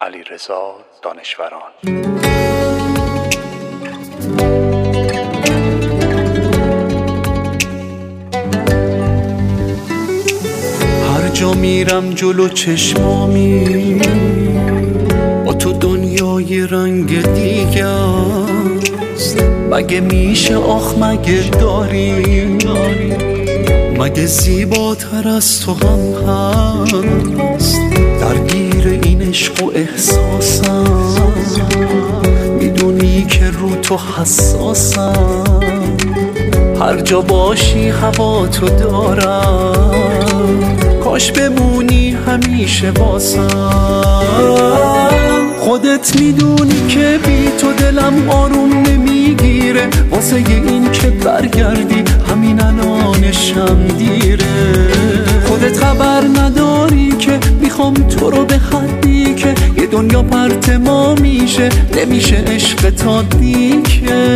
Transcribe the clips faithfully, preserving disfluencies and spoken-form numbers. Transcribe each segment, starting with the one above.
علیرضا دانشوران. هر جا میرم جلو چشمامی با تو دنیای رنگ دیگه است. مگه میشه آخ مگه داری مگه زیباتر از تو هم هست. درگیر این عشق و احساسم، میدونی که رو تو حساسم. هر جا باشی هوا تو دارم، کاش بمونی همیشه واسم. خودت میدونی که بی تو دلم آروم نمیگیره، واسه این که برگردی همین الانشم دیره. خودت خبر نداری که میخوام تو رو به حدی که یه دنیا پرت ما میشه، نمیشه عشق تا دیگه.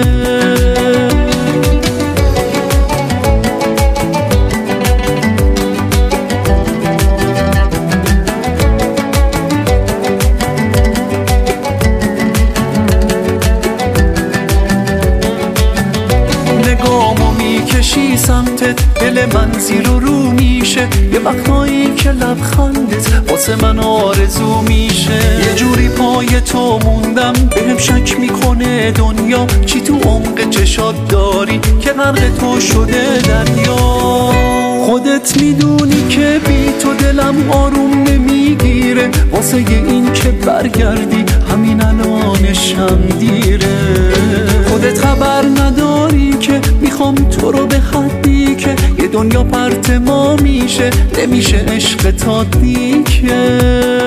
نگامو میکشی سمتت، دل من زیر و رو میشه. یه وقتایی که لبخندت واسه من آرزو میشه. یه جوری پای تو موندم، بهم شک میکنه دنیا. چی تو عمق چشات داری که غرق تو شده دریا؟ خودت میدونی که بی تو دلم آروم نمیگیره، واسه این که برگردی همین الانشم دیره. خودت خبر نداری که میخوام تو رو به حدی که یه دنیا پرت ما میشه، نمیشه عشق تا دیگه.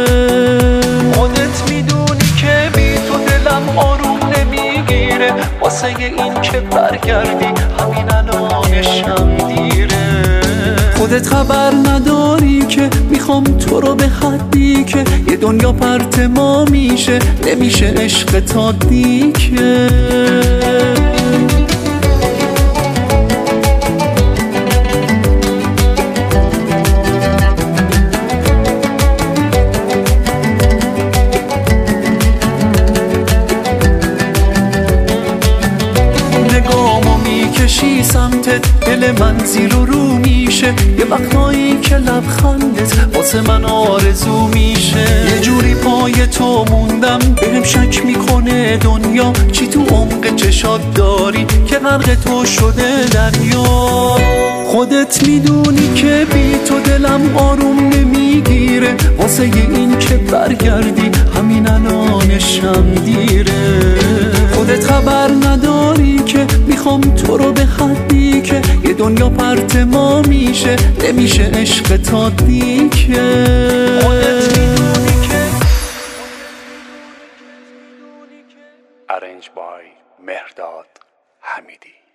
خودت میدونی که بی تو دلم آروم نمیگیره، واسه این که برگردی همین الانشم دیره. خودت خبر نداری که میخوام تو رو به حدی که یه دنیا پرت ما میشه، نمیشه عشق تا دیگه. نگامو میکشی سمتت، دل من زیر و رو میشه. یه وقتایی که لبخندت واسه من آرزو میشه. یه جوری پای تو موندم، بهم شک میکنه دنیا. چی تو عمق چشات داری که غرق تو شده دریا؟ خودت میدونی که بی تو دلم آروم نمیگیره، واسه این که برگردی همین الانشم دیره. خودت خبر نداری که میخوام تو رو به حدی که یه دنیا پرت ما میشه، نمیشه عشق تا دیگه. خودت میدونی که Arranged by مهرداد حمیدی.